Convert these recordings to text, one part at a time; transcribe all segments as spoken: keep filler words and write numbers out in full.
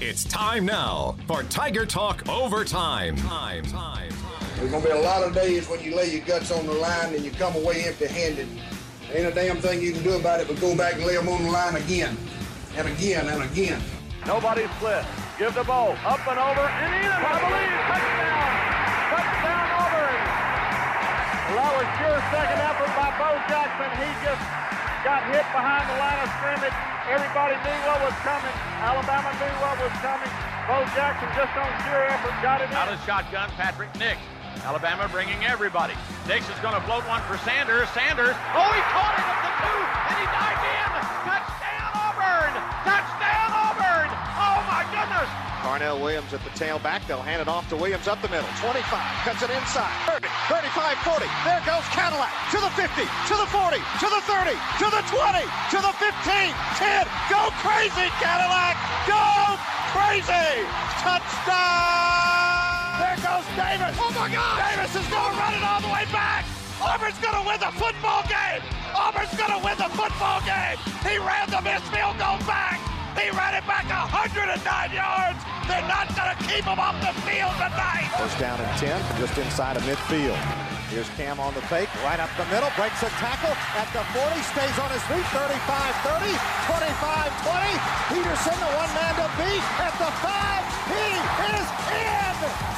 It's time now for Tiger Talk Overtime. Time, time, time. There's going to be a lot of days when you lay your guts on the line and you come away empty-handed. Ain't a damn thing you can do about it but go back and lay them on the line again and again and again. Nobody's split. Give the ball up and over and in, I believe. Touchdown. Touchdown Auburn. Well, that was sure second effort by Bo Jackson. He just got hit behind the line of scrimmage. Everybody knew what was coming. Alabama knew what was coming. Bo Jackson just on sure effort got it in. Out of shotgun, Patrick Nix. Alabama bringing everybody. Nix is going to float one for Sanders. Sanders, oh, he caught it at the two, and he dived in. Touchdown Auburn! Touchdown Auburn! Oh, my goodness! Carnell Williams at the tailback. They'll hand it off to Williams up the middle. twenty-five, cuts it inside. thirty, thirty-five, forty. There goes Cadillac to the fifty, to the forty, to the thirty, to the twenty, to the fifteen, ten. Go crazy, Cadillac! Go crazy! Touchdown! There goes Davis. Oh, my God! Davis is going to run it all the way back. Auburn's going to win the football game. Auburn's going to win the football game. He ran the missed field goal back. He ran it back one hundred nine yards. They're not going to keep him off the field tonight. First down and ten, just inside of midfield. Here's Cam on the fake, right up the middle, breaks a tackle at the forty, stays on his feet, thirty-five thirty, twenty-five twenty. Peterson, the one-man to beat at the five. He is in.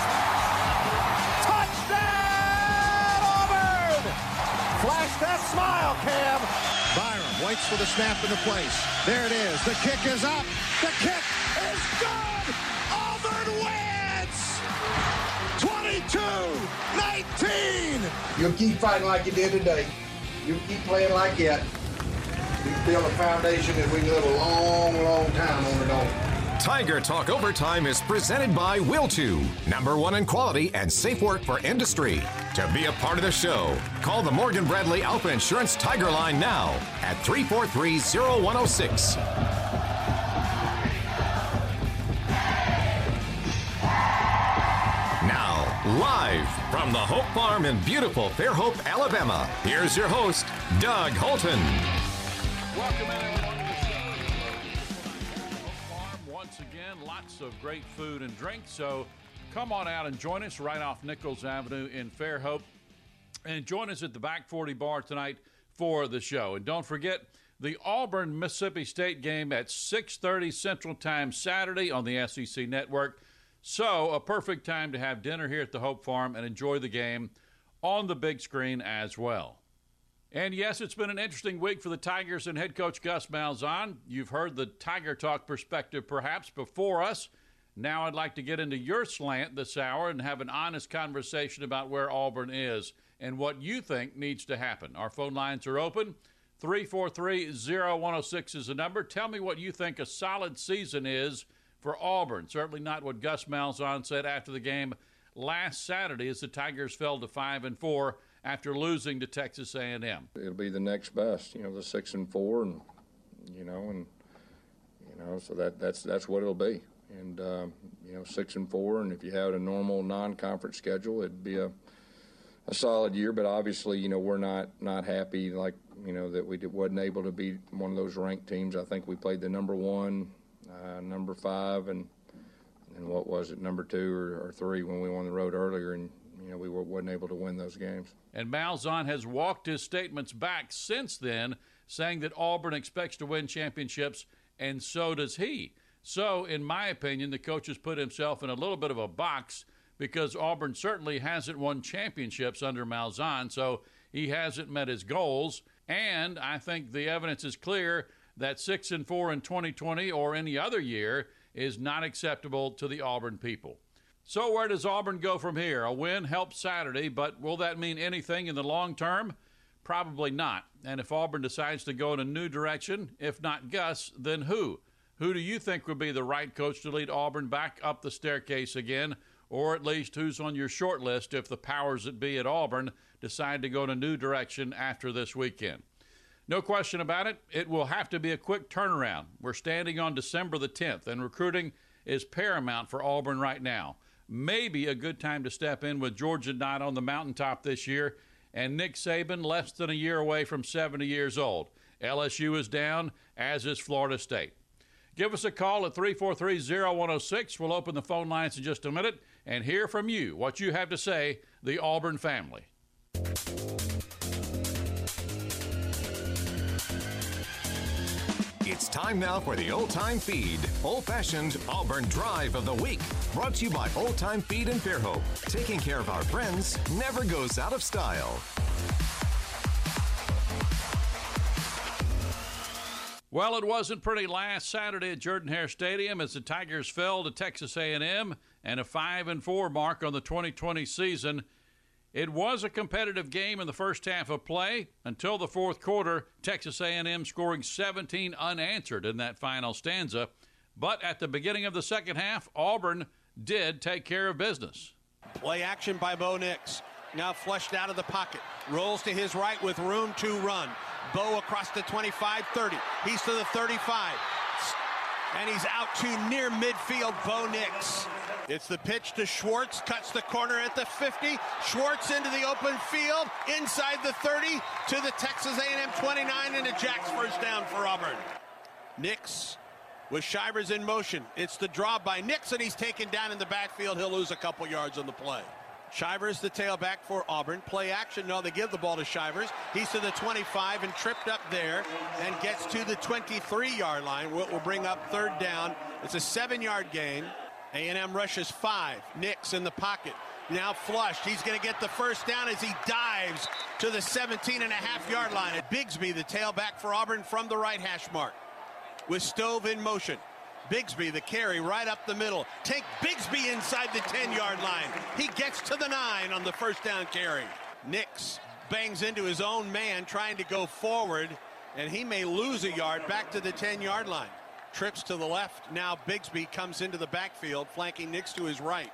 Touchdown, Auburn. Flash that smile, Cam. Byram waits for the snap into place. There it is. The kick is up. The kick is good. Auburn wins. twenty-two nineteen. You'll keep fighting like you did today. You'll keep playing like that. We build a foundation that we can live a long, long time on it all. Tiger Talk Overtime is presented by Wiltu, number one in quality and safe work for industry. To be a part of the show, call the Morgan Bradley Alpha Insurance Tiger Line now at three four three, zero one zero six. Now, live from the Hope Farm in beautiful Fairhope, Alabama, here's your host, Doug Holton. Welcome in, everyone, to the show. Hope Farm, once again, lots of great food and drink, so come on out and join us right off Nichols Avenue in Fairhope. And join us at the Back forty Bar tonight for the show. And don't forget the Auburn-Mississippi State game at six thirty Central Time Saturday on the S E C Network. So a perfect time to have dinner here at the Hope Farm and enjoy the game on the big screen as well. And yes, it's been an interesting week for the Tigers and head coach Gus Malzahn. You've heard the Tiger Talk perspective perhaps before us. Now I'd like to get into your slant this hour and have an honest conversation about where Auburn is and what you think needs to happen. Our phone lines are open. three four three, zero one zero six is the number. Tell me what you think a solid season is for Auburn. Certainly not what Gus Malzahn said after the game last Saturday as the Tigers fell to five and four after losing to Texas A and M. It'll be the next best, you know, the six and four, and you know, and you know, so that that's that's what it'll be. And um, you know, six and four, and if you had a normal non-conference schedule, it'd be a a solid year. But obviously, you know, we're not not happy, like, you know, that we did, wasn't able to beat one of those ranked teams. I think we played the number one, uh, number five, and and what was it, number two or, or three when we won the road earlier, and you know, we were, wasn't able to win those games. And Malzahn has walked his statements back since then, saying that Auburn expects to win championships, and so does he. So, in my opinion, the coach has put himself in a little bit of a box because Auburn certainly hasn't won championships under Malzahn, so he hasn't met his goals. And I think the evidence is clear that six and four in twenty twenty or any other year is not acceptable to the Auburn people. So where does Auburn go from here? A win helps Saturday, but will that mean anything in the long term? Probably not. And if Auburn decides to go in a new direction, if not Gus, then who? Who do you think would be the right coach to lead Auburn back up the staircase again, or at least who's on your short list if the powers that be at Auburn decide to go in a new direction after this weekend? No question about it, it will have to be a quick turnaround. We're standing on December the tenth, and recruiting is paramount for Auburn right now. Maybe a good time to step in with Georgia Knight on the mountaintop this year, and Nick Saban less than a year away from seventy years old. L S U is down, as is Florida State. Give us a call at three four three, zero one zero six. We'll open the phone lines in just a minute and hear from you, what you have to say, the Auburn family. It's time now for the Old Time Feed, old-fashioned Auburn Drive of the Week. Brought to you by Old Time Feed in Fairhope. Taking care of our friends never goes out of style. Well, it wasn't pretty last Saturday at Jordan-Hare Stadium as the Tigers fell to Texas A and M and a five and four mark on the twenty twenty season. It was a competitive game in the first half of play until the fourth quarter, Texas A and M scoring seventeen unanswered in that final stanza. But at the beginning of the second half, Auburn did take care of business. Play action by Bo Nix. Now flushed out of the pocket. Rolls to his right with room to run. Bo across the twenty-five thirty. He's to the thirty-five. And he's out to near midfield, Bo Nix. It's the pitch to Schwartz, cuts the corner at the fifty. Schwartz into the open field, inside the thirty, to the Texas A and M twenty-nine, and a Jack's first down for Auburn. Nix with Shivers in motion. It's the draw by Nix, and he's taken down in the backfield. He'll lose a couple yards on the play. Shivers, the tailback for Auburn. Play action. No, they give the ball to Shivers. He's to the twenty-five and tripped up there and gets to the twenty-three-yard line. Will will bring up third down. It's a seven-yard gain. A and M rushes five. Nix in the pocket. Now flushed. He's going to get the first down as he dives to the seventeen and a half yard line. And Bigsby, the tailback for Auburn, from the right hash mark with Stove in motion. Bigsby, the carry, right up the middle. Take Bigsby inside the ten-yard line. He gets to the nine on the first down carry. Nix bangs into his own man trying to go forward, and he may lose a yard back to the ten-yard line. Trips to the left. Now Bigsby comes into the backfield, flanking Nix to his right.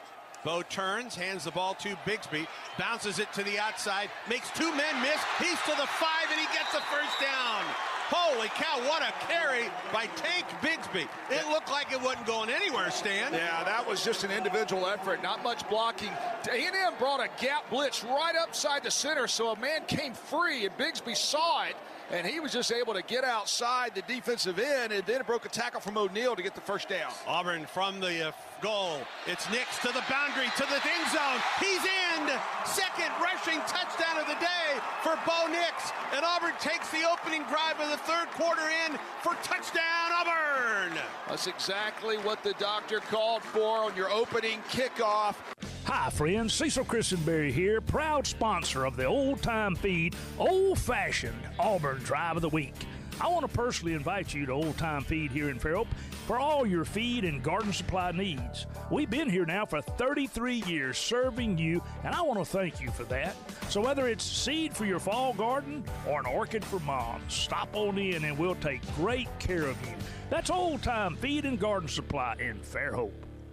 Bo turns, hands the ball to Bigsby, bounces it to the outside, makes two men miss. He's to the five, and he gets the first down. Holy cow, what a carry by Tank Bigsby. It looked like it wasn't going anywhere, Stan. Yeah, that was just an individual effort, not much blocking. A and M brought a gap blitz right upside the center, so a man came free, and Bigsby saw it, and he was just able to get outside the defensive end, and then it broke a tackle from O'Neal to get the first down. Auburn from the uh, goal. It's Nix to the boundary, to the end zone. He's in. Second rushing touchdown of the day for Bo Nix. And Auburn takes the opening drive of the third quarter in for touchdown, Auburn. That's exactly what the doctor called for on your opening kickoff. Hi, friends. Cecil Christenberry here, proud sponsor of the Old Time Feed, old-fashioned Auburn Drive of the Week. I want to personally invite you to Old Time Feed here in Fairhope for all your feed and garden supply needs. We've been here now for thirty-three years serving you, and I want to thank you for that. So whether it's seed for your fall garden or an orchid for mom, stop on in and we'll take great care of you. That's Old Time Feed and Garden Supply in Fairhope.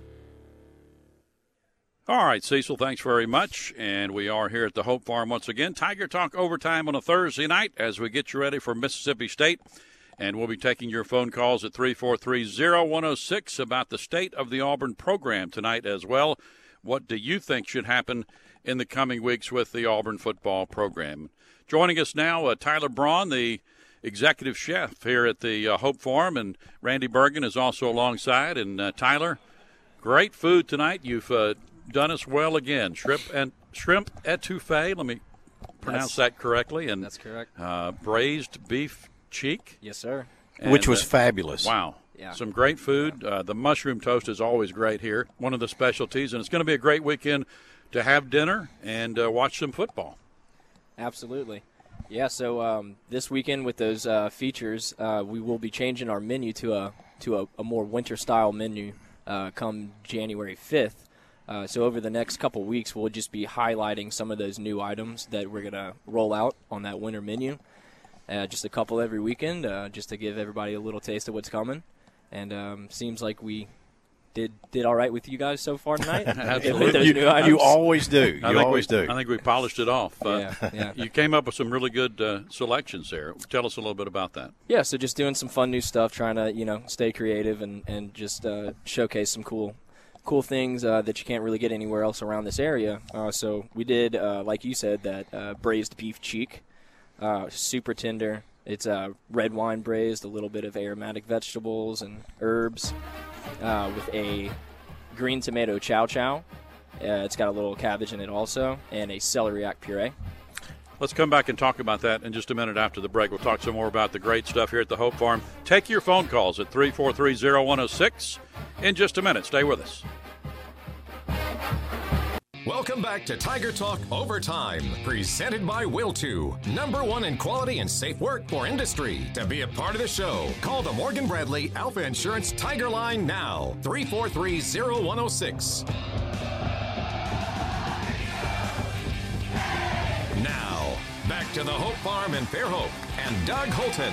All right, Cecil, thanks very much. And we are here at the Hope Farm once again. Tiger Talk overtime on a Thursday night as we get you ready for Mississippi State. And we'll be taking your phone calls at three four three, zero one zero six about the state of the Auburn program tonight as well. What do you think should happen in the coming weeks with the Auburn football program? Joining us now, uh, Tyler Braun, the executive chef here at the uh, Hope Farm, and Randy Bergen is also alongside. And uh, Tyler, great food tonight. You've uh, done us well again. Shrimp and shrimp etouffee. Let me pronounce that's, that correctly. And that's correct. Uh, braised beef cheek. Yes, sir. And, which was uh, fabulous. Wow. Yeah. Some great food. Uh, the mushroom toast is always great here. One of the specialties, and it's going to be a great weekend to have dinner and uh, watch some football. Absolutely. Yeah. So um, this weekend with those uh, features, uh, we will be changing our menu to a to a, a more winter style menu uh, come January fifth. Uh, so over the next couple weeks, we'll just be highlighting some of those new items that we're going to roll out on that winter menu. Uh, just a couple every weekend, uh, just to give everybody a little taste of what's coming. And um, seems like we did did all right with you guys so far tonight. Absolutely. Those you, new items. You always do. You always we, do. I think we polished it off. Uh, yeah, yeah. You came up with some really good uh, selections there. Tell us a little bit about that. Yeah, so just doing some fun new stuff, trying to, you know, stay creative and, and just uh, showcase some cool cool things uh, that you can't really get anywhere else around this area. Uh, so we did, uh, like you said, that uh, braised beef cheek, uh, super tender, It's uh, red wine braised, a little bit of aromatic vegetables and herbs uh, with a green tomato chow chow. Uh, it's got a little cabbage in it also, and a celeriac puree. Let's come back and talk about that in just a minute after the break. We'll talk some more about the great stuff here at the Hope Farm. Take your phone calls at three four three, zero one zero six in just a minute. Stay with us. Welcome back to Tiger Talk Overtime, presented by Will two, number one in quality and safe work for industry. To be a part of the show, call the Morgan Bradley Alpha Insurance Tiger Line now, three four three, zero one zero six. Now, back to the Hope Farm in Fairhope and Doug Holton.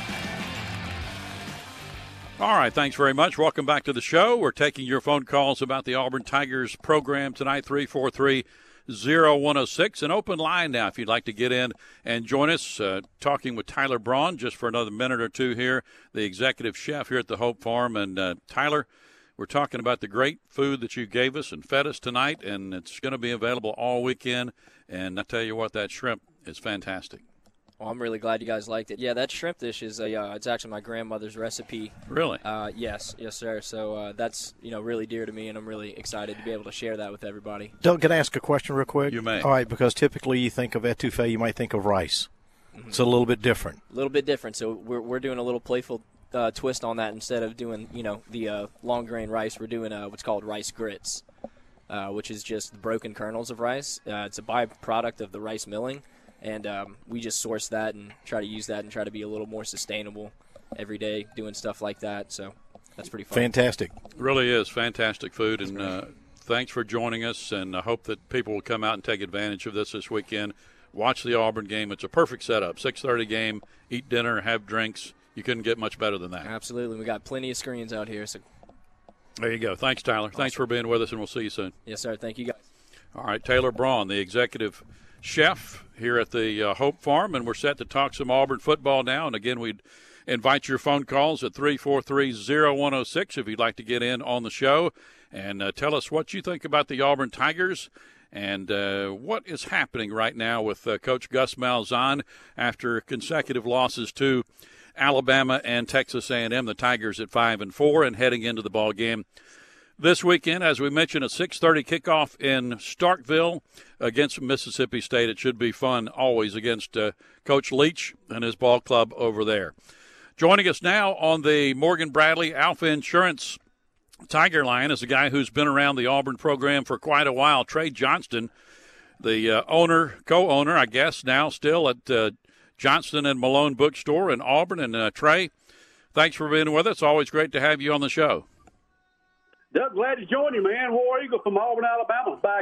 All right, thanks very much. Welcome back to the show. We're taking your phone calls about the Auburn Tigers program tonight, three four three, zero one zero six. An open line now if you'd like to get in and join us. Uh, talking with Tyler Braun just for another minute or two here, the executive chef here at the Hope Farm. And, uh, Tyler, we're talking about the great food that you gave us and fed us tonight, and it's going to be available all weekend. And I tell you what, that shrimp is fantastic. Well, I'm really glad you guys liked it. Yeah, that shrimp dish is a, uh, it's actually my grandmother's recipe. Really? Uh, yes, yes, sir. So uh, that's, you know, really dear to me, and I'm really excited to be able to share that with everybody. Doug, can I ask a question real quick? You may. All right, because typically you think of etouffee, you might think of rice. Mm-hmm. It's a little bit different. A little bit different. So we're we're doing a little playful uh, twist on that. Instead of doing, you know, the uh, long grain rice, we're doing uh, what's called rice grits, uh, which is just the broken kernels of rice. Uh, it's a byproduct of the rice milling. And um, we just source that and try to use that and try to be a little more sustainable every day doing stuff like that. So that's pretty fun. Fantastic. It really is fantastic food. And uh, thanks for joining us. And I hope that people will come out and take advantage of this this weekend. Watch the Auburn game. It's a perfect setup. six thirty game, eat dinner, have drinks. You couldn't get much better than that. Absolutely. We got plenty of screens out here. So there you go. Thanks, Tyler. Awesome. Thanks for being with us, and we'll see you soon. Yes, sir. Thank you, guys. All right, Taylor Braun, the executive chef here at the uh, Hope Farm, and we're set to talk some Auburn football now. And again, we'd invite your phone calls at three four three, zero one zero six if you'd like to get in on the show and uh, tell us what you think about the Auburn Tigers and uh, what is happening right now with uh, Coach Gus Malzahn after consecutive losses to Alabama and Texas A and M. The Tigers at five and four and heading into the ball game this weekend, as we mentioned, a six thirty kickoff in Starkville against Mississippi State. It should be fun always against uh, Coach Leach and his ball club over there. Joining us now on the Morgan Bradley Alpha Insurance Tiger Line is a guy who's been around the Auburn program for quite a while, Trey Johnston, the uh, owner, co-owner, I guess, now still at uh, Johnston and Malone Bookstore in Auburn. And uh, Trey, thanks for being with us. Always great to have you on the show. Doug, glad to join you, man. War Eagle from Auburn, Alabama. By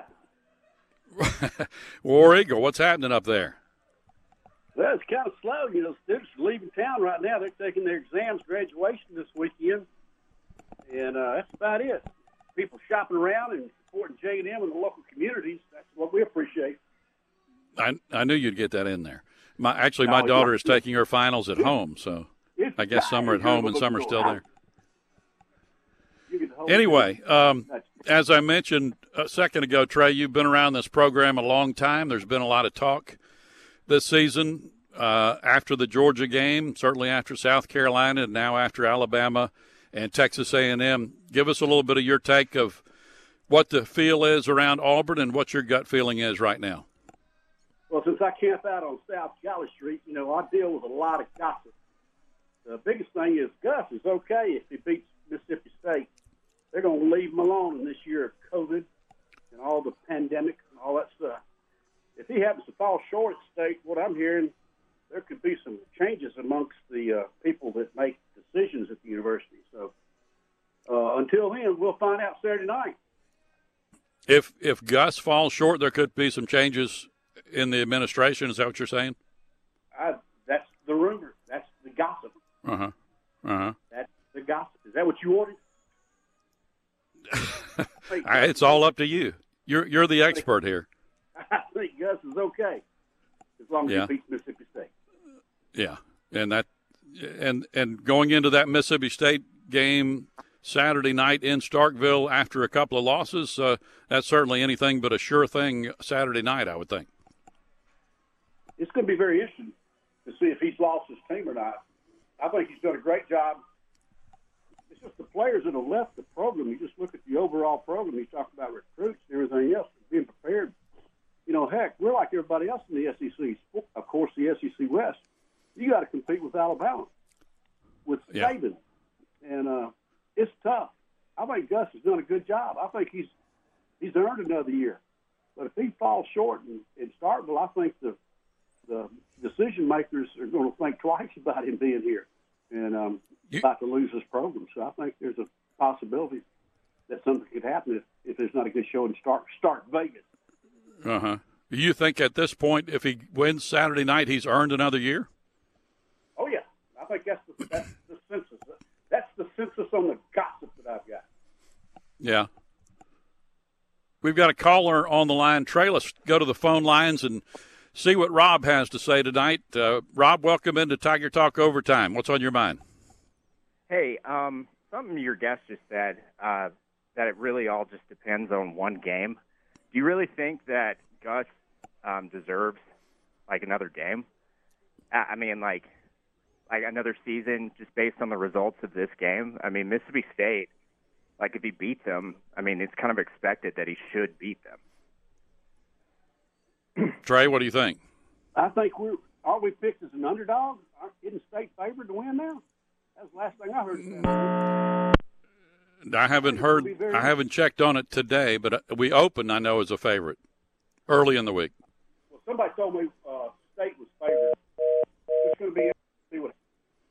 God. War Eagle, what's happening up there? Well, it's kind of slow. You know, students are leaving town right now. They're taking their exams, graduation this weekend. And uh, that's about it. People shopping around and supporting J and M in the local communities. That's what we appreciate. I I knew you'd get that in there. My Actually, my oh, daughter yeah. is taking her finals at home, so it's I guess some are at home and some are still there. Anyway, um, as I mentioned a second ago, Trey, you've been around this program a long time. There's been a lot of talk this season uh, after the Georgia game, certainly after South Carolina, and now after Alabama and Texas A and M. Give us a little bit of your take of what the feel is around Auburn and what your gut feeling is right now. Well, since I camp out on South Galley Street, you know, I deal with a lot of gossip. The biggest thing is Gus is okay if he beats Mississippi State. They're going to leave him alone in this year of COVID and all the pandemic and all that stuff. If he happens to fall short at State, what I'm hearing, there could be some changes amongst the uh, people that make decisions at the university. So uh, until then, we'll find out Saturday night. If if Gus falls short, there could be some changes in the administration. Is that what you're saying? I, that's the rumor. That's the gossip. Uh-huh. Uh-huh. That's the gossip. Is that what you ordered? It's all up to you. You're you're the expert here. I think Gus is okay as long as yeah. he beats Mississippi State. Yeah, and that and and going into that Mississippi State game Saturday night in Starkville after a couple of losses, uh, that's certainly anything but a sure thing Saturday night, I would think. It's going to be very interesting. to see if he's lost his team or not. I think he's done a great job. It's just the players that have left the program. You just look at the overall program. You talk about recruits and everything else, being prepared. You know, heck, we're like everybody else in the S E C. Of course, the S E C West. You got to compete with Alabama, with yeah. Saban, and uh, it's tough. I think Gus has done a good job. I think he's he's earned another year. But if he falls short in, in Starkville, I think the the decision makers are going to think twice about him being here and um, you, about to lose his program. So I think there's a possibility that something could happen if, if there's not a good show in Stark, Stark Vegas. Uh-huh. Do you think at this point, if he wins Saturday night, he's earned another year? Oh, yeah. I think that's the, that's the census. That's the census on the gossip that I've got. Yeah. We've got a caller on the line. Trey, let's go to the phone lines and see what Rob has to say tonight. Uh, Rob, welcome into Tiger Talk Overtime. What's on your mind? Hey, um, something your guest just said, uh, that it really all just depends on one game. Do you really think that Gus um, deserves, like, another game? I mean, like, like another season just based on the results of this game? I mean, Mississippi State, like, if he beats them, I mean, it's kind of expected that he should beat them. Trey, what do you think? I think we're – are we picked as an underdog? Aren't Isn't State favored to win now? That's the last thing I heard. I haven't heard – I haven't checked on it today, but we opened, I know, as a favorite early in the week. Well, somebody told me uh, State was favored. It's going to be – see what.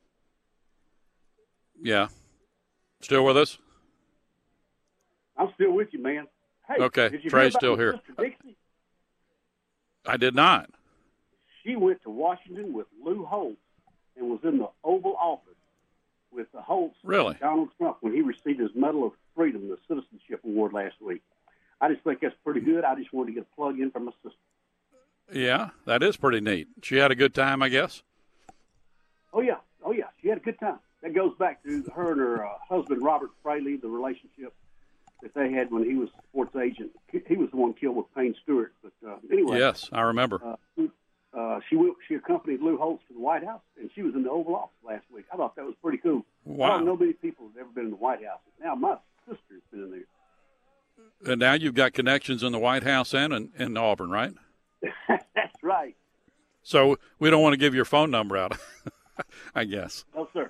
Yeah. Still with us? I'm still with you, man. Hey, okay, did you Trey's hear still about here. Sister Dixie? I did not. She went to Washington with Lou Holtz and was in the Oval Office with the Holtz, really? Donald Trump, when he received his Medal of Freedom, the Citizenship Award last week. I just think that's pretty good. I just wanted to get a plug in for my sister. Yeah, that is pretty neat. She had a good time, I guess? Oh, yeah. Oh, yeah. She had a good time. That goes back to her and her uh, husband, Robert Fraley, the relationship that they had when he was a sports agent. He was the one killed with Payne Stewart. But uh, anyway. Yes, I remember. Uh, uh, she went, she accompanied Lou Holtz to the White House, and she was in the Oval Office last week. I thought that was pretty cool. Wow. I don't know many people have ever been in the White House. Now my sister's been in there. And now you've got connections in the White House and in, in Auburn, right? That's right. So we don't want to give your phone number out, I guess. No, sir.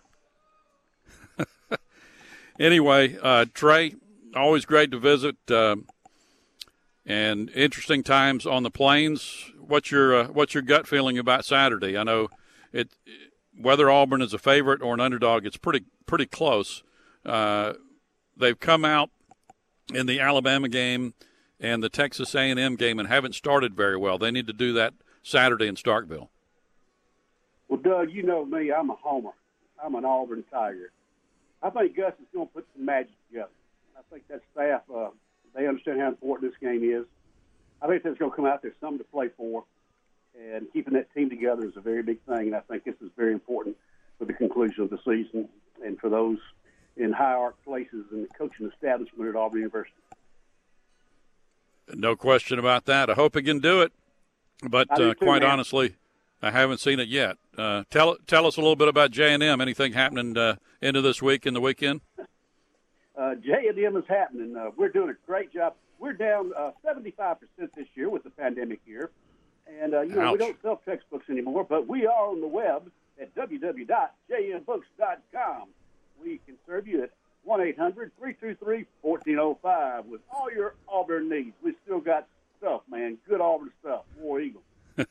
Anyway, uh, Trey, always great to visit, uh, and interesting times on the plains. What's your uh, what's your gut feeling about Saturday? I know it whether Auburn is a favorite or an underdog, it's pretty pretty close. Uh, they've come out in the Alabama game and the Texas A and M game and haven't started very well. They need to do that Saturday in Starkville. Well, Doug, you know me. I'm a homer. I'm an Auburn Tiger. I think Gus is going to put some magic together. I think that staff, uh, they understand how important this game is. I think there's going to come out there something to play for, and keeping that team together is a very big thing, and I think this is very important for the conclusion of the season and for those in high art places in the coaching establishment at Auburn University. No question about that. I hope he can do it, but uh, too, quite man. honestly, I haven't seen it yet. Uh, tell tell us a little bit about J and M. Anything happening uh, into this week and the weekend? Uh, J and M is happening. Uh, we're doing a great job. We're down uh, seventy-five percent this year with the pandemic year. And, uh, you know, Ouch. we don't sell textbooks anymore, but we are on the web at w w w dot j m books dot com. We can serve you at one eight hundred three two three one four zero five with all your Auburn needs. We still got stuff, man. Good Auburn stuff. War Eagle.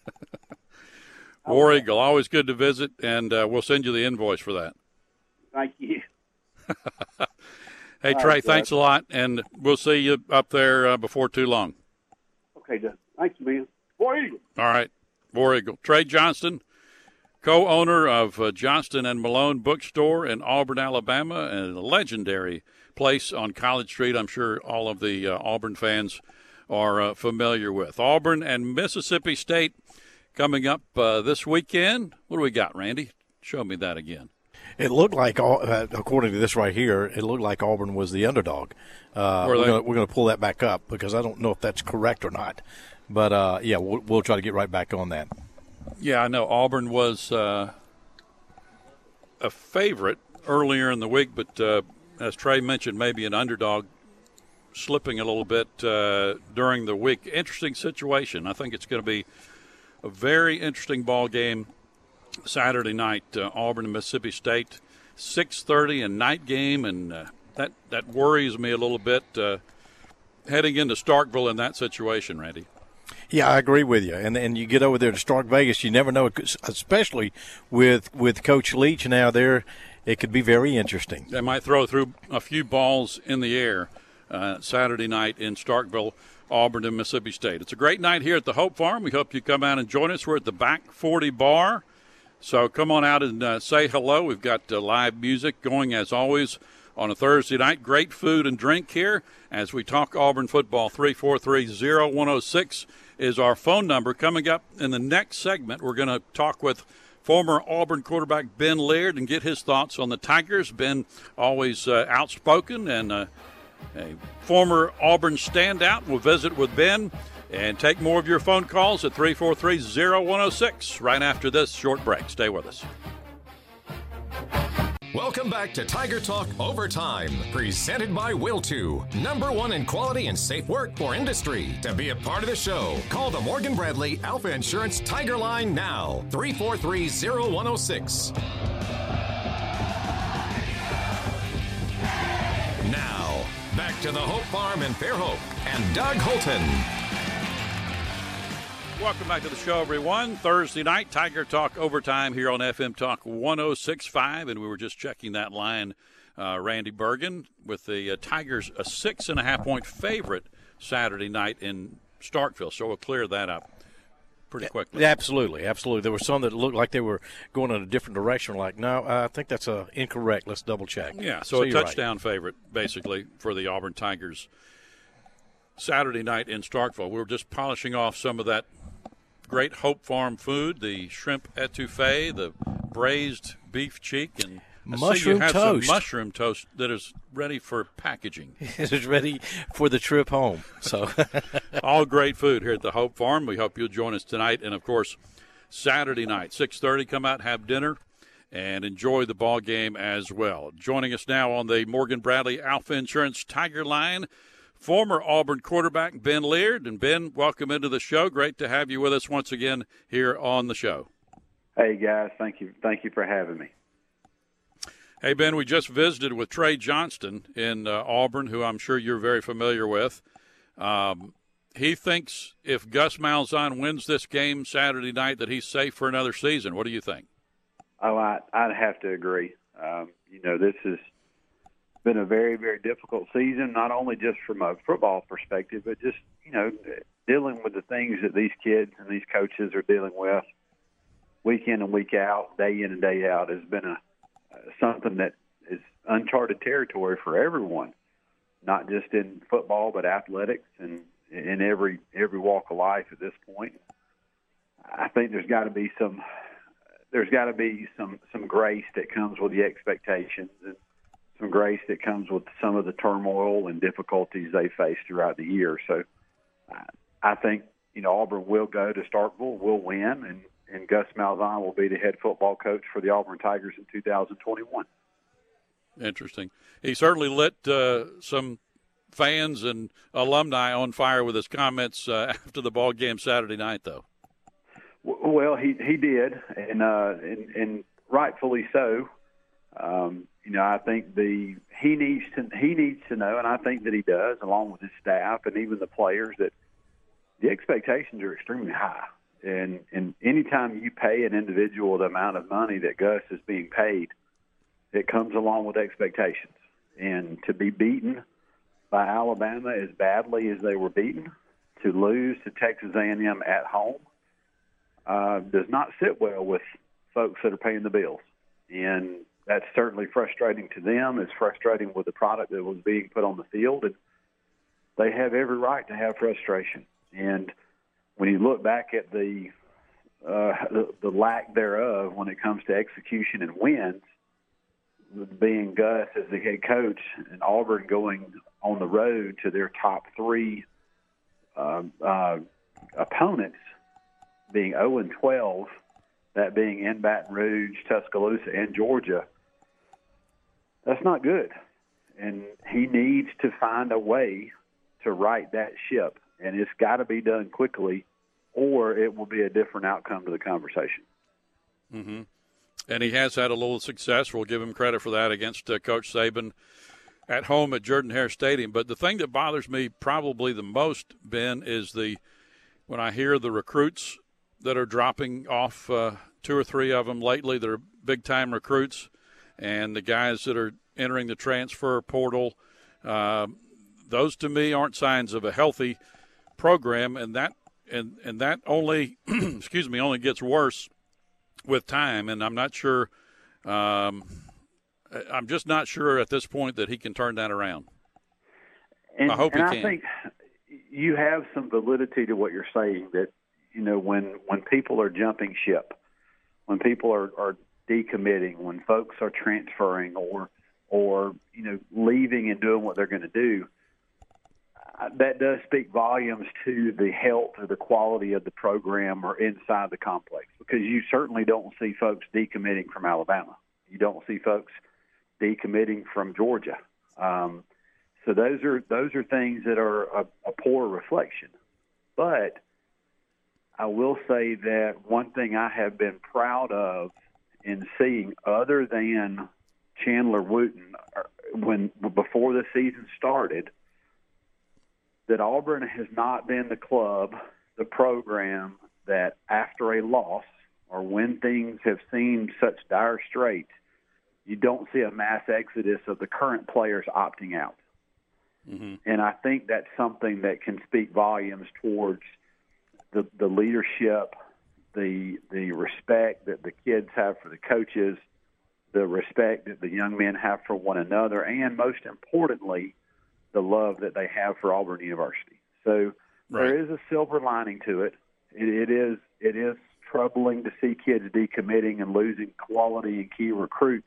War Eagle, always good to visit, and uh, we'll send you the invoice for that. Thank you. Hey, All Trey, right, thanks a lot, and we'll see you up there uh, before too long. Okay, Doug. Thank you, man. War Eagle. All right, War Eagle. Trey Johnston, co-owner of uh, Johnston and Malone Bookstore in Auburn, Alabama, and a legendary place on College Street. I'm sure all of the uh, Auburn fans are uh, familiar with. Auburn and Mississippi State coming up uh, this weekend. What do we got, Randy? Show me that again. It looked like, uh, according to this right here, it looked like Auburn was the underdog. Uh, we're gonna, we're going to pull that back up because I don't know if that's correct or not. But, uh, yeah, we'll, we'll try to get right back on that. Yeah, I know Auburn was uh, a favorite earlier in the week, but uh, as Trey mentioned, maybe an underdog slipping a little bit uh, during the week. Interesting situation. I think it's going to be a very interesting ball game Saturday night, uh, Auburn and Mississippi State, six thirty, a night game, and uh, that, that worries me a little bit uh, heading into Starkville in that situation, Randy. Yeah, I agree with you. And and you get over there to Stark Vegas, you never know, especially with with Coach Leach now there, it could be very interesting. They might throw through a few balls in the air uh, Saturday night in Starkville, Auburn and Mississippi State. It's a great night here at the Hope Farm. We hope you come out and join us. We're at the Back forty Bar. So come on out and uh, say hello. We've got uh, live music going as always on a Thursday night. Great food and drink here as we talk Auburn football. three four three, zero one zero six is our phone number. Coming up in the next segment, we're going to talk with former Auburn quarterback Ben Laird and get his thoughts on the Tigers. Ben, always uh, outspoken and uh, a former Auburn standout. We'll visit with Ben and take more of your phone calls at three four three, zero one zero six right after this short break. Stay with us. Welcome back to Tiger Talk Overtime, presented by Will two, number one in quality and safe work for industry. To be a part of the show, call the Morgan Bradley Alpha Insurance Tiger Line now, three four three, zero one zero six. Now, back to the Hope Farm in Fairhope and Doug Holton. Welcome back to the show, everyone. Thursday night, Tiger Talk Overtime here on F M Talk one oh six point five, and we were just checking that line, uh, Randy Bergen, with the uh, Tigers a six and a half point favorite Saturday night in Starkville. So we'll clear that up pretty quickly. Yeah, absolutely, absolutely. There were some that looked like they were going in a different direction. Like, no, I think that's uh, incorrect. Let's double check. Yeah, so, so a touchdown right. favorite, basically, for the Auburn Tigers Saturday night in Starkville. We were just polishing off some of that great Hope Farm food, the shrimp etouffee, the braised beef cheek, and I mushroom see you have toast. Some mushroom toast that is ready for packaging. It is ready for the trip home. So, all great food here at the Hope Farm. We hope you'll join us tonight, and of course, Saturday night, six thirty. Come out, have dinner, and enjoy the ball game as well. Joining us now on the Morgan Bradley Alpha Insurance Tiger Line, former Auburn quarterback Ben Laird. And Ben, welcome into the show. Great to have you with us once again here on the show. Hey, guys. Thank you. Thank you for having me. Hey, Ben, we just visited with Trey Johnston in uh, Auburn, who I'm sure you're very familiar with. Um, he thinks if Gus Malzahn wins this game Saturday night that he's safe for another season. What do you think? Oh, I, I'd have to agree. Um, you know, this has been a very, very difficult season, not only just from a football perspective, but just, you know, dealing with the things that these kids and these coaches are dealing with week in and week out, day in and day out, has been a uh, something that is uncharted territory for everyone, not just in football, but athletics and in every every walk of life at this point. I think there's got to be some there's got to be some some grace that comes with the expectations and some grace that comes with some of the turmoil and difficulties they face throughout the year. So I think, you know, Auburn will go to Starkville, will win, and, and Gus Malzahn will be the head football coach for the Auburn Tigers in two thousand twenty-one. Interesting. He certainly lit uh, some fans and alumni on fire with his comments uh, after the ball game Saturday night, though. Well, he he did, and uh, and, and rightfully so. Um, you know, I think the he needs to he needs to know, and I think that he does, along with his staff and even the players, that the expectations are extremely high. And and anytime you pay an individual the amount of money that Gus is being paid, it comes along with expectations. And to be beaten by Alabama as badly as they were beaten, to lose to Texas A and M at home, uh, does not sit well with folks that are paying the bills. And that's certainly frustrating to them. It's frustrating with the product that was being put on the field. And they have every right to have frustration. And when you look back at the, uh, the the lack thereof when it comes to execution and wins, being Gus as the head coach and Auburn going on the road to their top three uh, uh, opponents, being oh and twelve, that being in Baton Rouge, Tuscaloosa, and Georgia, that's not good. And he needs to find a way to right that ship, and it's got to be done quickly, or it will be a different outcome to the conversation. Mm-hmm. And he has had a little success. We'll give him credit for that against uh, Coach Saban at home at Jordan-Hare Stadium. But the thing that bothers me probably the most, Ben, is the when I hear the recruits that are dropping off, uh, two or three of them lately that are big-time recruits, and the guys that are entering the transfer portal, uh, those to me aren't signs of a healthy program, and that and and that only excuse me only gets worse with time. And I'm not sure, um, I'm just not sure at this point that he can turn that around. And, I hope and he I can. think you have some validity to what you're saying. That you know when when people are jumping ship, when people are, are decommitting, when folks are transferring or or you know leaving and doing what they're going to do, uh, that does speak volumes to the health or the quality of the program or inside the complex. Because you certainly don't see folks decommitting from Alabama. You don't see folks decommitting from Georgia. Um, so those are those are things that are a, a poor reflection. But I will say that one thing I have been proud of in seeing, other than Chandler Wooten, when before the season started, that Auburn has not been the club, the program that after a loss or when things have seemed such dire straits, you don't see a mass exodus of the current players opting out. Mm-hmm. And I think that's something that can speak volumes towards the, the leadership, the the respect that the kids have for the coaches, the respect that the young men have for one another, and most importantly, the love that they have for Auburn University. So right. There is a silver lining to it. It, it is it is troubling to see kids decommitting and losing quality and key recruits,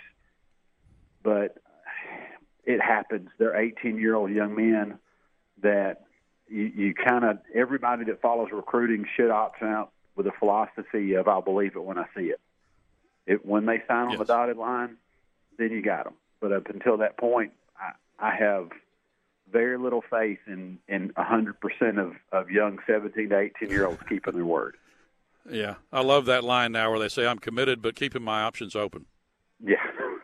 but it happens. They're eighteen-year-old young men that you, you kind of – everybody that follows recruiting should opt out with a philosophy of I'll believe it when I see it. It when they sign on yes. the dotted line, then you got them. But up until that point, I, I have very little faith in, in one hundred percent of, of young seventeen to eighteen-year-olds keeping their word. Yeah, I love that line now where they say, I'm committed but keeping my options open. Yeah.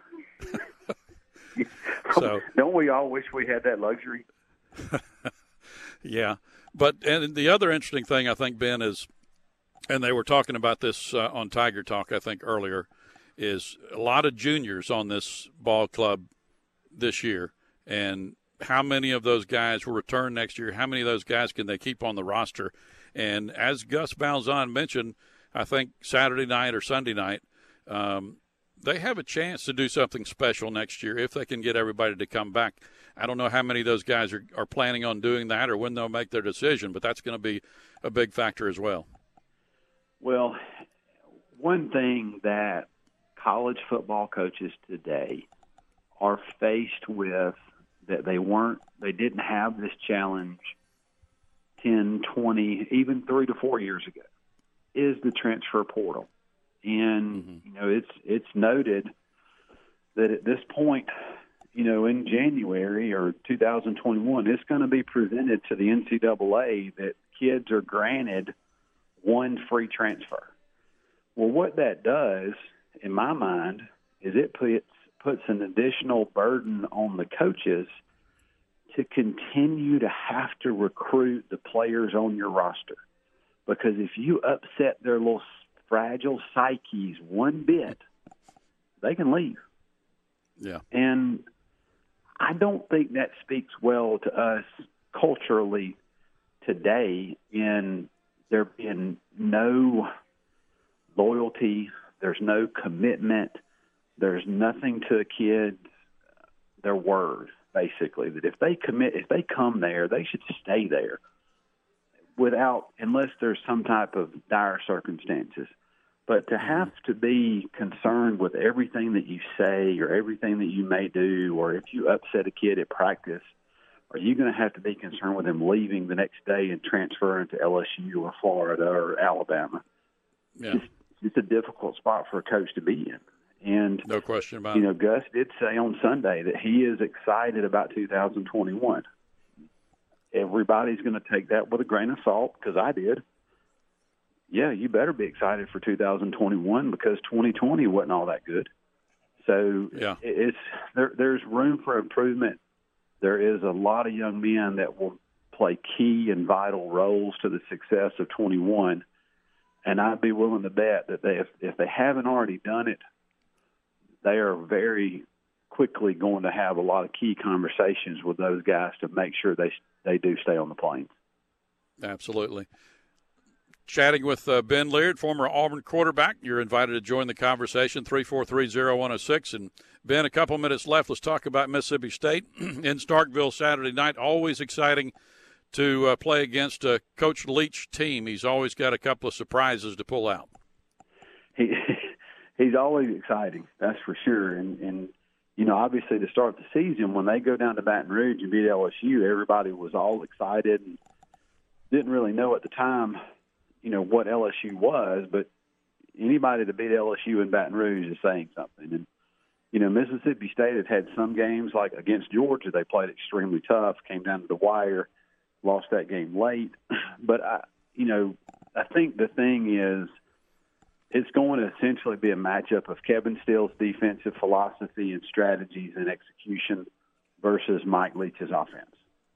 So don't we all wish we had that luxury? Yeah. But and the other interesting thing, I think, Ben, is, and they were talking about this uh, on Tiger Talk, I think, earlier, is a lot of juniors on this ball club this year. And how many of those guys will return next year? How many of those guys can they keep on the roster? And as Gus Malzahn mentioned, I think Saturday night or Sunday night, um, they have a chance to do something special next year if they can get everybody to come back. I don't know how many of those guys are, are planning on doing that or when they'll make their decision, but that's going to be a big factor as well. Well, one thing that college football coaches today are faced with that they weren't, they didn't have this challenge ten, twenty, even three to four years ago, is the transfer portal. And, mm-hmm. you know, it's it's noted that at this point, you know, in January or two thousand twenty-one, it's going to be presented to the N C double A that kids are granted one free transfer. Well, what that does, in my mind, is it puts, puts an additional burden on the coaches to continue to have to recruit the players on your roster. Because if you upset their little fragile psyches one bit, they can leave. Yeah. And I don't think that speaks well to us culturally today in there being no loyalty, there's no commitment, there's nothing to a kid, their word, basically, that if they commit, if they come there, they should stay there without, unless there's some type of dire circumstances. But to have to be concerned with everything that you say or everything that you may do, or if you upset a kid at practice, are you going to have to be concerned with them leaving the next day and transferring to L S U or Florida or Alabama? Yeah. It's, it's a difficult spot for a coach to be in. And no question about you it. know, Gus did say on Sunday that he is excited about two thousand twenty-one. Everybody's going to take that with a grain of salt, because I did. Yeah, you better be excited for two thousand twenty-one, because twenty twenty wasn't all that good. So yeah. it's there, there's room for improvement. There is a lot of young men that will play key and vital roles to the success of twenty-one. And I'd be willing to bet that they, if, if they haven't already done it, they are very quickly going to have a lot of key conversations with those guys to make sure they they do stay on the plains. Absolutely. Chatting with uh, Ben Leard, former Auburn quarterback. You're invited to join the conversation, three four three, zero one zero six. And, Ben, a couple minutes left. Let's talk about Mississippi State in Starkville Saturday night. Always exciting to uh, play against a Coach Leach team. He's always got a couple of surprises to pull out. He He's always exciting, that's for sure. And, and, you know, obviously to start the season, when they go down to Baton Rouge and beat L S U, everybody was all excited and didn't really know at the time, you know, what L S U was. But anybody to beat L S U in Baton Rouge is saying something. And, you know, Mississippi State had had some games, like against Georgia, they played extremely tough, came down to the wire, lost that game late. But, I, you know, I think the thing is, it's going to essentially be a matchup of Kevin Steele's defensive philosophy and strategies and execution versus Mike Leach's offense.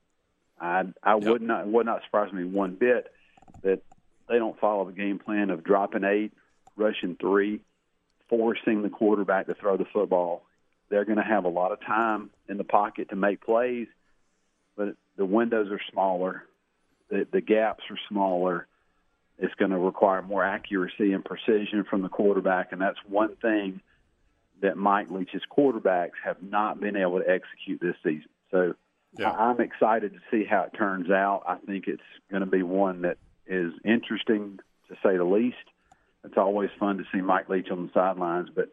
I, I yep. would not would not surprise me one bit that they don't follow the game plan of dropping eight, rushing three, forcing the quarterback to throw the football. They're going to have a lot of time in the pocket to make plays, but the windows are smaller, the, the gaps are smaller. It's going to require more accuracy and precision from the quarterback, and that's one thing that Mike Leach's quarterbacks have not been able to execute this season. So yeah. I'm excited to see how it turns out. I think it's going to be one that is interesting, to say the least. It's always fun to see Mike Leach on the sidelines, but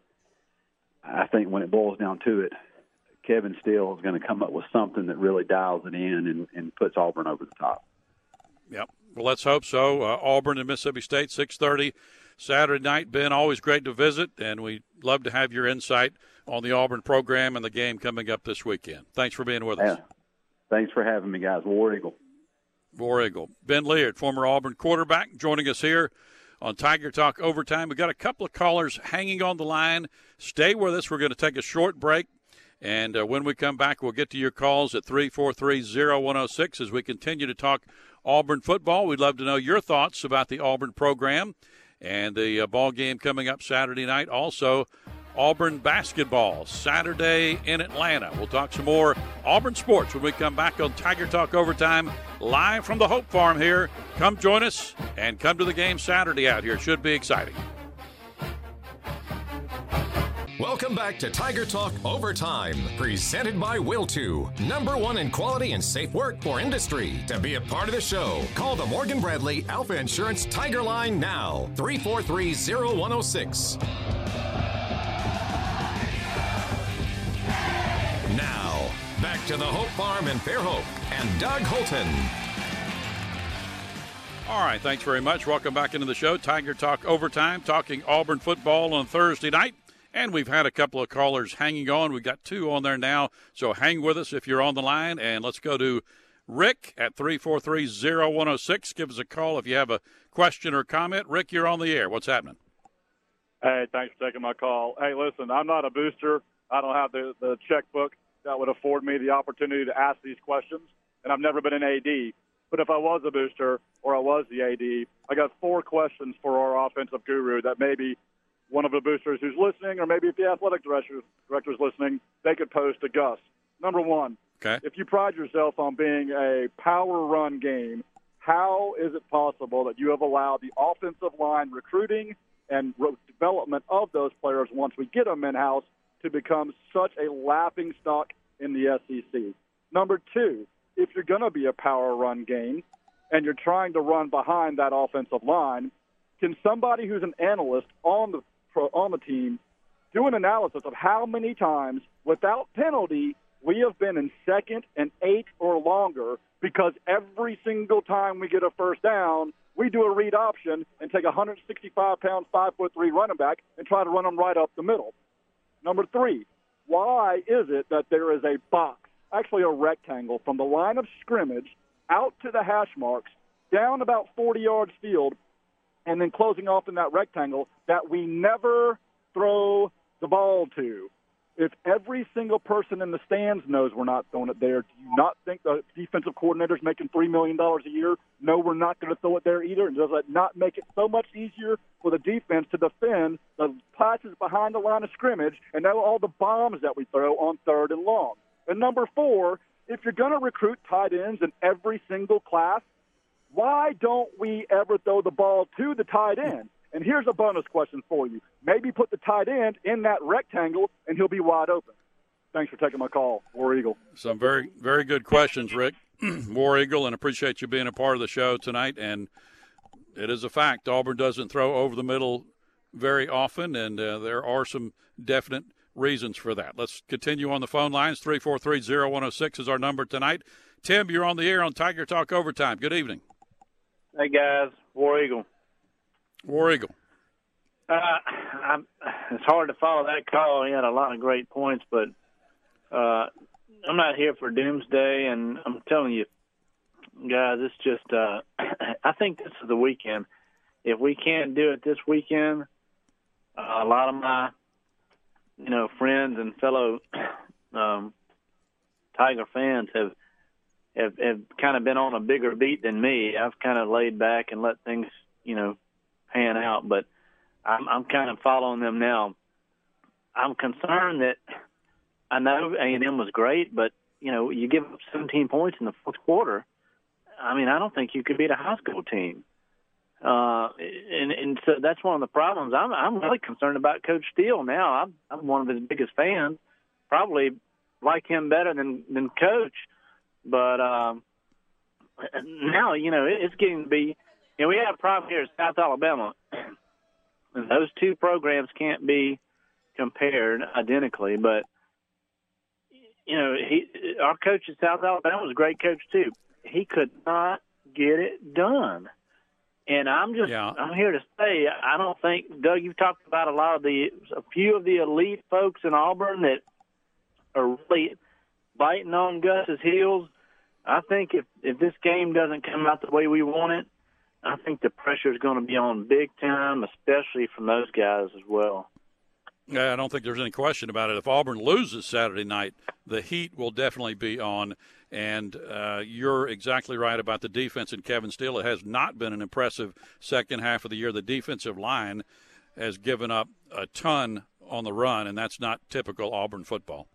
I think when it boils down to it, Kevin Steele is going to come up with something that really dials it in and, and puts Auburn over the top. Yep. Well, let's hope so. Uh, Auburn and Mississippi State, six thirty Saturday night. Ben, always great to visit, and we love to have your insight on the Auburn program and the game coming up this weekend. Thanks for being with us. Yeah. Thanks for having me, guys. War Eagle. War Eagle. Ben Leard, former Auburn quarterback, joining us here on Tiger Talk Overtime. We've got a couple of callers hanging on the line. Stay with us. We're going to take a short break. And uh, when we come back, we'll get to your calls at three four three, zero one zero six as we continue to talk Auburn football. We'd love to know your thoughts about the Auburn program and the uh, ball game coming up Saturday night. Also, Auburn basketball Saturday in Atlanta. We'll talk some more Auburn sports when we come back on Tiger Talk Overtime, live from the Hope Farm here. Come join us and come to the game Saturday out here. Should be exciting. Welcome back to Tiger Talk Overtime, presented by Will two, number one in quality and safe work for industry. To be a part of the show, call the Morgan Bradley Alpha Insurance Tiger Line now, three four three, zero one zero six. Now, back to the Hope Farm in Fairhope and Doug Holton. All right, thanks very much. Welcome back into the show, Tiger Talk Overtime, talking Auburn football on Thursday night. And we've had a couple of callers hanging on. We've got two on there now, so hang with us if you're on the line. And let's go to Rick at three four three, zero one zero six. Give us a call if you have a question or comment. Rick, you're on the air. What's happening? Hey, thanks for taking my call. Hey, listen, I'm not a booster. I don't have the, the checkbook that would afford me the opportunity to ask these questions, and I've never been an A D. But if I was a booster or I was the A D, I got four questions for our offensive guru that maybe – one of the boosters who's listening, or maybe if the athletic director director's listening, they could pose to Gus. Number one, okay. If you pride yourself on being a power run game, how is it possible that you have allowed the offensive line recruiting and re- development of those players once we get them in-house to become such a laughing stock in the S E C? Number two, if you're going to be a power run game and you're trying to run behind that offensive line, can somebody who's an analyst on the on the team do an analysis of how many times without penalty we have been in second and eight or longer because every single time we get a first down, we do a read option and take a one hundred sixty-five pound, five foot three running back and try to run them right up the middle. Number three, why is it that there is a box, actually a rectangle, from the line of scrimmage out to the hash marks, down about forty yards field, and then closing off in that rectangle that we never throw the ball to? If every single person in the stands knows we're not throwing it there, do you not think the defensive coordinator's making three million dollars a year? No, we're not going to throw it there either. And does that not make it so much easier for the defense to defend the passes behind the line of scrimmage and know all the bombs that we throw on third and long? And number four, if you're going to recruit tight ends in every single class, why don't we ever throw the ball to the tight end? And here's a bonus question for you. Maybe put the tight end in that rectangle, and he'll be wide open. Thanks for taking my call, War Eagle. Some very, very good questions, Rick. War Eagle, and appreciate you being a part of the show tonight. And it is a fact, Auburn doesn't throw over the middle very often, and uh, there are some definite reasons for that. Let's continue on the phone lines. three four three, zero one zero six is our number tonight. Tim, you're on the air on Tiger Talk Overtime. Good evening. Hey, guys. War Eagle. War Eagle. Uh, I'm, it's hard to follow that call. He had a lot of great points, but uh, I'm not here for doomsday, and I'm telling you, guys, it's just uh, I think this is the weekend. If we can't do it this weekend, uh, a lot of my, you know, friends and fellow um, Tiger fans have, have have kind of been on a bigger beat than me. I've kind of laid back and let things, you know, pan out, but I'm, I'm kind of following them now. I'm concerned that I know A and M was great, but, you know, you give up seventeen points in the fourth quarter. I mean, I don't think you could beat a high school team. Uh, and, and so that's one of the problems. I'm, I'm really concerned about Coach Steele now. I'm, I'm one of his biggest fans, probably like him better than, than Coach. But um, now, you know, it's getting to be, you know, we have a problem here at South Alabama. And those two programs can't be compared identically. But, you know, he, our coach at South Alabama was a great coach, too. He could not get it done. And I'm just, yeah. I'm here to say, I don't think, Doug, you've talked about a lot of the, a few of the elite folks in Auburn that are really biting on Gus's heels. I think if, if this game doesn't come out the way we want it, I think the pressure is going to be on big time, especially from those guys as well. Yeah, I don't think there's any question about it. If Auburn loses Saturday night, the heat will definitely be on. And uh, you're exactly right about the defense and Kevin Steele. It has not been an impressive second half of the year. The defensive line has given up a ton on the run, and that's not typical Auburn football.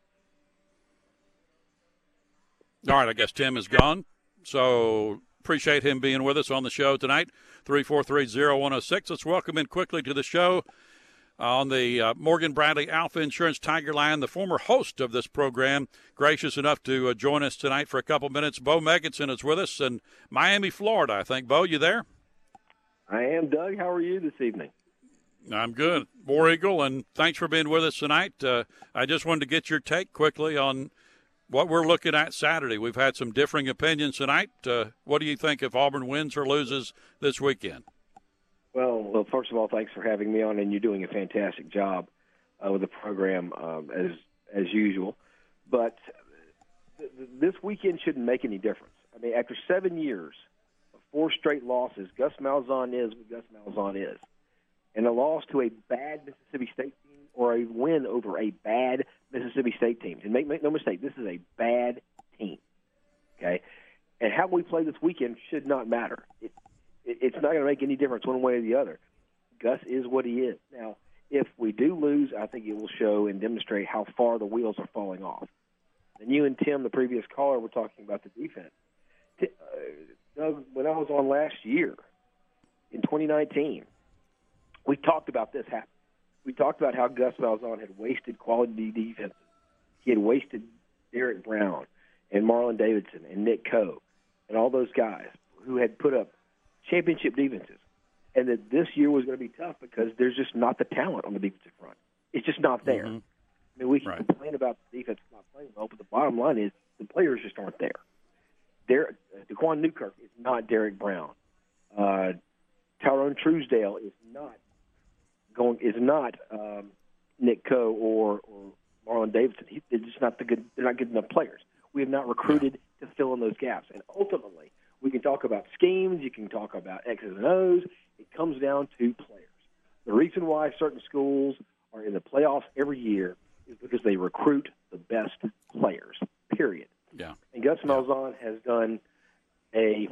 All right, I guess Tim is gone. So appreciate him being with us on the show tonight. three four three, zero one zero six. Let's welcome in quickly to the show on the uh, Morgan Bradley Alpha Insurance Tiger Line, the former host of this program, gracious enough to uh, join us tonight for a couple minutes. Bo Megginson is with us in Miami, Florida, I think. Bo, you there? I am, Doug. How are you this evening? I'm good. War Eagle, and thanks for being with us tonight. Uh, I just wanted to get your take quickly on what we're looking at Saturday. We've had some differing opinions tonight. Uh, what do you think if Auburn wins or loses this weekend? Well, well, first of all, thanks for having me on, and you're doing a fantastic job uh, with the program um, as as usual. But th- th- this weekend shouldn't make any difference. I mean, after seven years of four straight losses, Gus Malzahn is what Gus Malzahn is. And a loss to a bad Mississippi State team or a win over a bad Mississippi State team. And make, make no mistake, this is a bad team, okay? And how we play this weekend should not matter. It, it, it's not going to make any difference one way or the other. Gus is what he is. Now, if we do lose, I think it will show and demonstrate how far the wheels are falling off. And you and Tim, the previous caller, were talking about the defense. Uh, Doug, when I was on last year, in twenty nineteen, we talked about this happening. We talked about how Gus Malzahn had wasted quality defenses. He had wasted Derek Brown and Marlon Davidson and Nick Coe and all those guys who had put up championship defenses, and that this year was going to be tough because there's just not the talent on the defensive front. It's just not there. Mm-hmm. I mean, we can right. complain about the defense not playing well, but the bottom line is the players just aren't there. Der- Daquan Newkirk is not Derek Brown. Uh, Tyrone Truesdale is not going. Is not um, Nick Coe or, or Marlon Davidson. He, they're just not the good. They're not good enough players. We have not recruited to fill in those gaps. And ultimately, we can talk about schemes. You can talk about X's and O's. It comes down to players. The reason why certain schools are in the playoffs every year is because they recruit the best players, period. Yeah. And Gus Malzahn has done a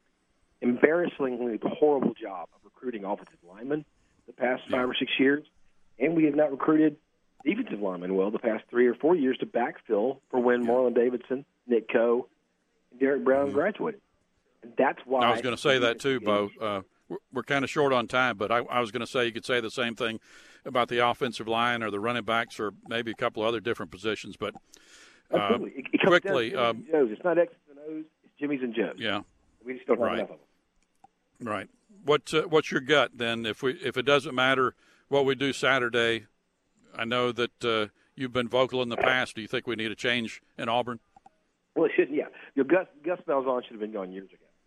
embarrassingly horrible job of recruiting offensive linemen the past five or six years, and we have not recruited defensive linemen well the past three or four years to backfill for when yeah. Marlon Davidson, Nick Coe, and Derek Brown mm-hmm. graduated. And that's why I was going to say that too, Bo. Uh, we're, we're kind of short on time, but I, I was going to say you could say the same thing about the offensive line or the running backs or maybe a couple other different positions. But uh, Absolutely. It, it comes quickly, down to um, Joe's. It's not X's and O's. It's Jimmy's and Joe's. Yeah. We just don't have right. enough of them. Right. What uh, what's your gut then? If we if it doesn't matter what we do Saturday, I know that uh, you've been vocal in the past. Do you think we need a change in Auburn? Well, it shouldn't. Yeah, Your Gus Gus Malzahn should have been gone years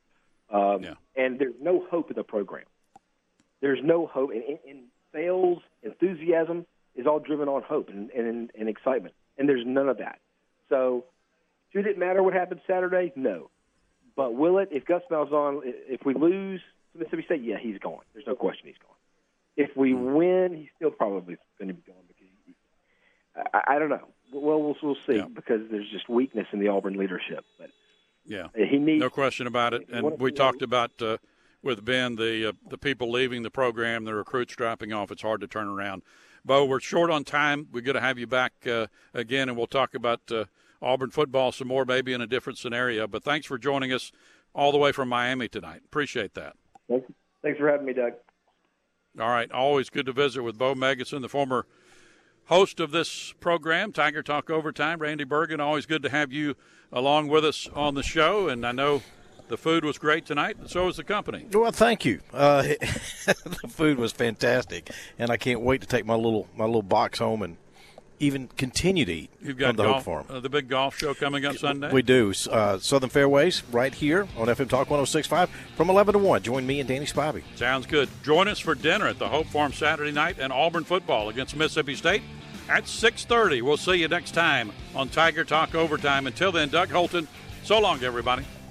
ago. Um, yeah. And there's no hope in the program. There's no hope. And, and sales enthusiasm is all driven on hope and, and, and excitement, and there's none of that. So, should it matter what happens Saturday? No. But will it? If Gus Malzahn, if we lose to Mississippi State, yeah, he's gone. There's no question he's gone. If we win, he's still probably going to be gone. Because he, I, I don't know. Well, we'll, we'll see yeah. because there's just weakness in the Auburn leadership. But yeah, he needs no question about it. And we talked about uh, with Ben the uh, the people leaving the program, the recruits dropping off. It's hard to turn around. Bo, we're short on time. We're going to have you back uh, again, and we'll talk about uh, Auburn football some more, maybe in a different scenario. But thanks for joining us all the way from Miami tonight. Appreciate that. Thanks, thanks for having me, Doug. All right. Always good to visit with Bo Megginson, the former host of this program, Tiger Talk Overtime. Randy Bergen, always good to have you along with us on the show. And I know the food was great tonight, and so was the company. Well, thank you. Uh, the food was fantastic, and I can't wait to take my little my little box home and even continue to eat You've got from the golf, Hope Farm. Uh, the big golf show coming up Sunday? We do. Uh, Southern Fairways right here on F M Talk one oh six point five from eleven to one. Join me and Danny Spivey. Sounds good. Join us for dinner at the Hope Farm Saturday night and Auburn football against Mississippi State at six thirty. We'll see you next time on Tiger Talk Overtime. Until then, Doug Holton, so long, everybody.